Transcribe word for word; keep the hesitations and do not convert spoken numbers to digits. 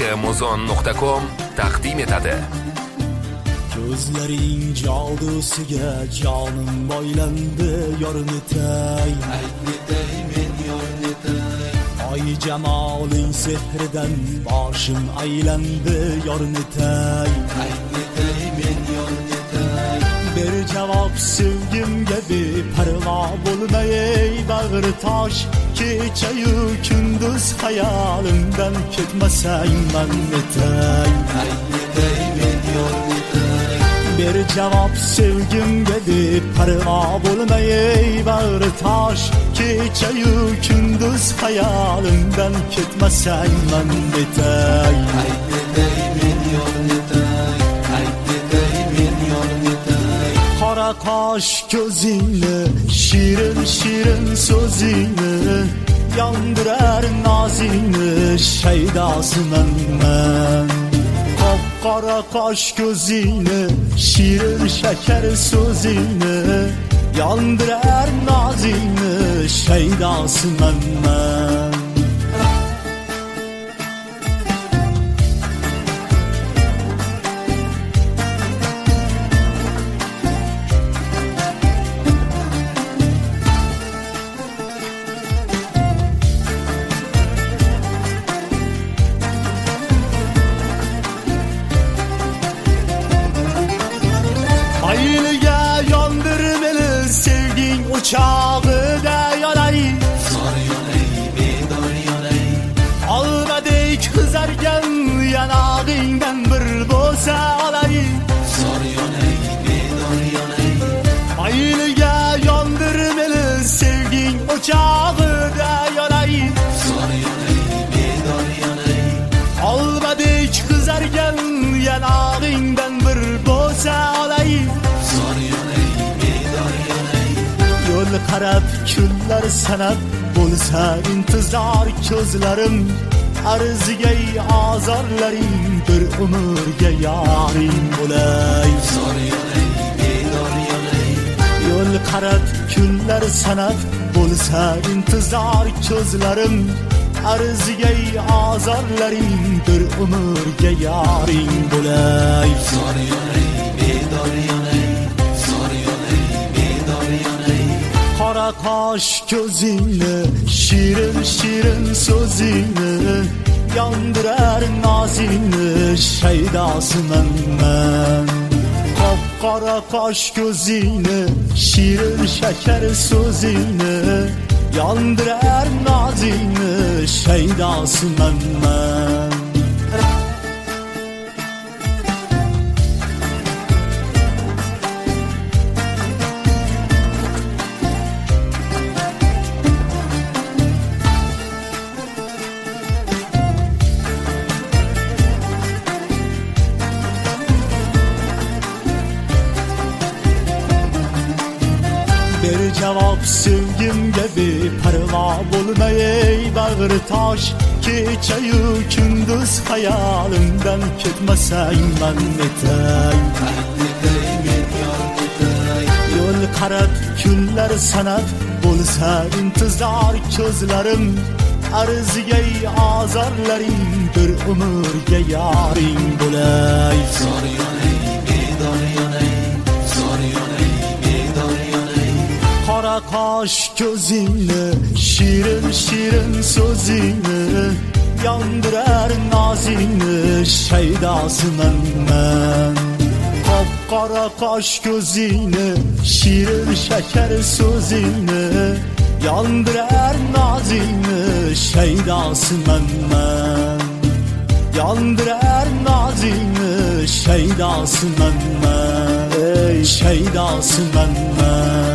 nusxa muzon nuqta com taqdim etadi. Ko'zlaring jodusiga jonim boylandi, yornetay Aynetay men yornetay. Oy jamoling sehridan boshim aylandi, yornetay Aynetay men yornetay. Bir javob sevgimga beparvo bo'lmay, bag'ri tosh kecha-yu kunduz xayolimdan ketmasang mannetay. Aynetay men yornetay. Bir javob sevgimga beparvo bo'lmay, bag'ri tosh kecha-yu kunduz xayolimdan ketmasang mannetay. Aynetay men yornetay. Aynetay men yornetay. Qora qosh ko'zingni, shirin shirin so'zingni, yondirar nozingni, shaydosiman men. Qora qosh ko'zingni, shirin shakar so'zingni, yondirar nozingni, shaydosiman men. Ayılga yondirmeli sevging uçağıda yonay, Zor yonay, bedor yonay. olmadek qizargan yanog'ingdan bir bo'lsa olay. Zor yonay, bedor yonay. Ayılga yondirmeli sevging uçağıda yonay, Zor yonay, bedor yonay. olmadek qizargan yanog'ingdan bir bo'lsa olay. Zor yonay, bedor yonay. Yo'l qarab kunlar sanab bo'lsa intizor ko'zlarim, arzigay azorlaring bir umrga yoring bo'lay. Zor yonay, bedor yonay. Yo'l qarab kunlar sanab bo'lsa intizor ko'zlarim, arzigay azorlaring bir umrga yoring bo'lay. Zor yonay, bedor yonay. Zor yonay, bedor yonay. Qora qosh ko'zingni, shirin shirin so'zingni, yondirar nozingni, shaydosiman men. Qora qosh ko'zingni, shirin shakar so'zingni, yondirar nozingni, shaydosiman men. Bir javob sevgimga beparvo bo'lmay, bag'ri tosh kecha-yu kunduz xayolimdan ketmasang mannetay. Aynetay men yornetay. Yo'l qarab kunlar sanab bo'lsa intizor ko'zlarim, arzigay azorlaring bir umrga yoring bo'lay. Zor yonay, bedor yonay. Zor yonay, bedor yonay. Qora qosh ko'zingni, shirin shirin so'zingni, yondirar nozingni, shaydosiman men. Qora qosh ko'zingni, shirin shakar so'zingni, yondirar nozingni, shaydosiman men. Yondirar nozingni, shaydosiman men. Ey shaydosiman men.